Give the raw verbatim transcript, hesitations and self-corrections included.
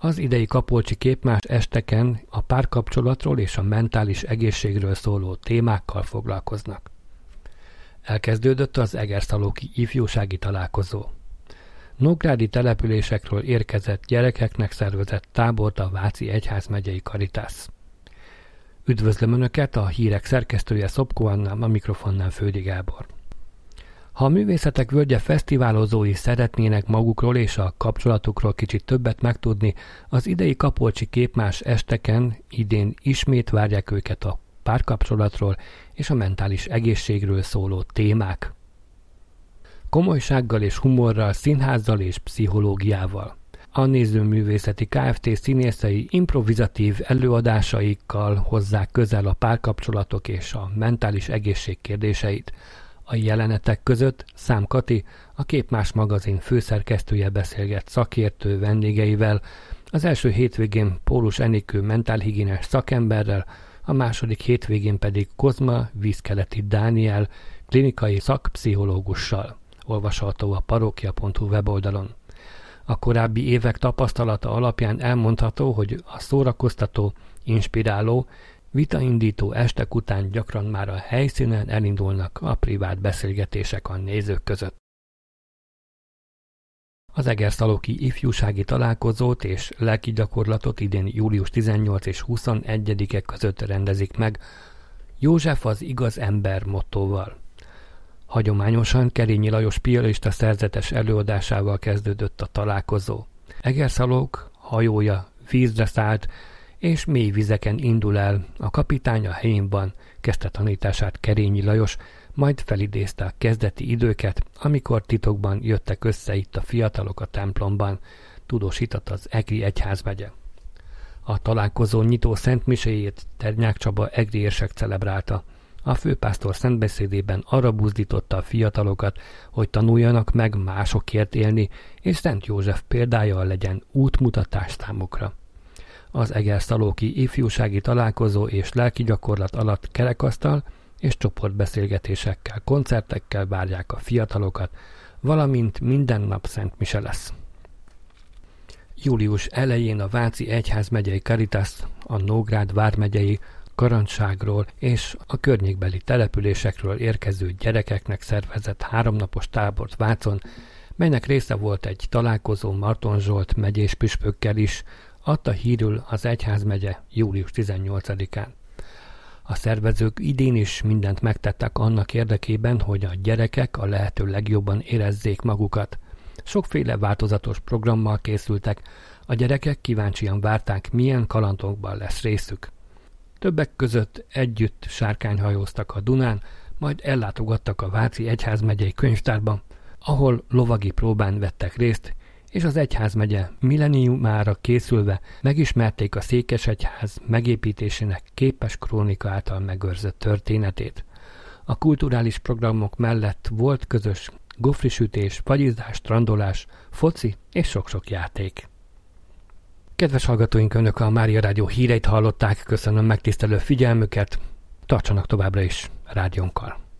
Az idei Kapolcsi Képmás esteken a párkapcsolatról és a mentális egészségről szóló témákkal foglalkoznak. Elkezdődött az egerszalóki ifjúsági találkozó. Nógrádi településekről érkezett gyerekeknek szervezett tábort a Váci Egyházmegyei Caritas. Üdvözlöm Önöket, a hírek szerkesztője Szopko Anna, a mikrofonnál Földi Gábor. Ha a Művészetek Völgye fesztiválozói szeretnének magukról és a kapcsolatukról kicsit többet megtudni, az idei Kapolcsi Képmás esteken idén ismét várják őket a párkapcsolatról és a mentális egészségről szóló témák. Komolysággal és humorral, színházzal és pszichológiával. A Nézőművészeti Kft. Színészei improvizatív előadásaikkal hozzák közel a párkapcsolatok és a mentális egészség kérdéseit. A jelenetek között Szám Kati, a Képmás magazin főszerkesztője beszélget szakértő vendégeivel, az első hétvégén Pólus Enikő mentálhigiénés szakemberrel, a második hétvégén pedig Kozma Vízkeleti Dániel klinikai szakpszichológussal. Olvasható a parókia pont hu weboldalon. A korábbi évek tapasztalata alapján elmondható, hogy a szórakoztató, inspiráló, vitaindító estek után gyakran már a helyszínen elindulnak a privát beszélgetések a nézők között. Az egerszalóki ifjúsági találkozót és lelki gyakorlatot idén július tizennyolcadika és huszonegyedike között rendezik meg József az igaz ember mottóval. Hagyományosan Kerényi Lajos piarista szerzetes előadásával kezdődött a találkozó. Egerszalók hajója vízre szállt, és mély vizeken indul el, a kapitány a helyén van, kezdte tanítását Kerényi Lajos, majd felidézte a kezdeti időket, amikor titokban jöttek össze itt a fiatalok a templomban, tudósított az Egri Egyházmegye. A találkozó nyitó szentmiséjét Ternyák Csaba egri érsek celebrálta. A főpásztor szentbeszédében arra buzdította a fiatalokat, hogy tanuljanak meg másokért élni, és Szent József példája legyen útmutatás számukra. Az egerszalóki ifjúsági találkozó és lelki gyakorlat alatt kerekasztal és csoportbeszélgetésekkel, koncertekkel várják a fiatalokat, valamint minden nap szentmise lesz. Július elején a Váci Egyházmegyei Caritas, a Nógrád vármegyei Karancságról és a környékbeli településekről érkező gyerekeknek szervezett háromnapos tábort Vácon, melynek része volt egy találkozó Marton Zsolt megyés püspökkel is, adta hírül az Egyházmegye július tizennyolcadikán. A szervezők idén is mindent megtettek annak érdekében, hogy a gyerekek a lehető legjobban érezzék magukat. Sokféle változatos programmal készültek, a gyerekek kíváncsian várták, milyen kalandokban lesz részük. Többek között együtt sárkányhajóztak a Dunán, majd ellátogattak a Váci Egyházmegyei Könyvtárba, ahol lovagi próbán vettek részt, és az egyházmegye milleniumára készülve megismerték a Székesegyház megépítésének képes krónika által megőrzött történetét. A kulturális programok mellett volt közös gofrisütés, fagyizás, strandolás, foci és sok-sok játék. Kedves hallgatóink, Önök a Mária Rádió híreit hallották, köszönöm megtisztelő figyelmüket, tartsanak továbbra is rádiónkkal.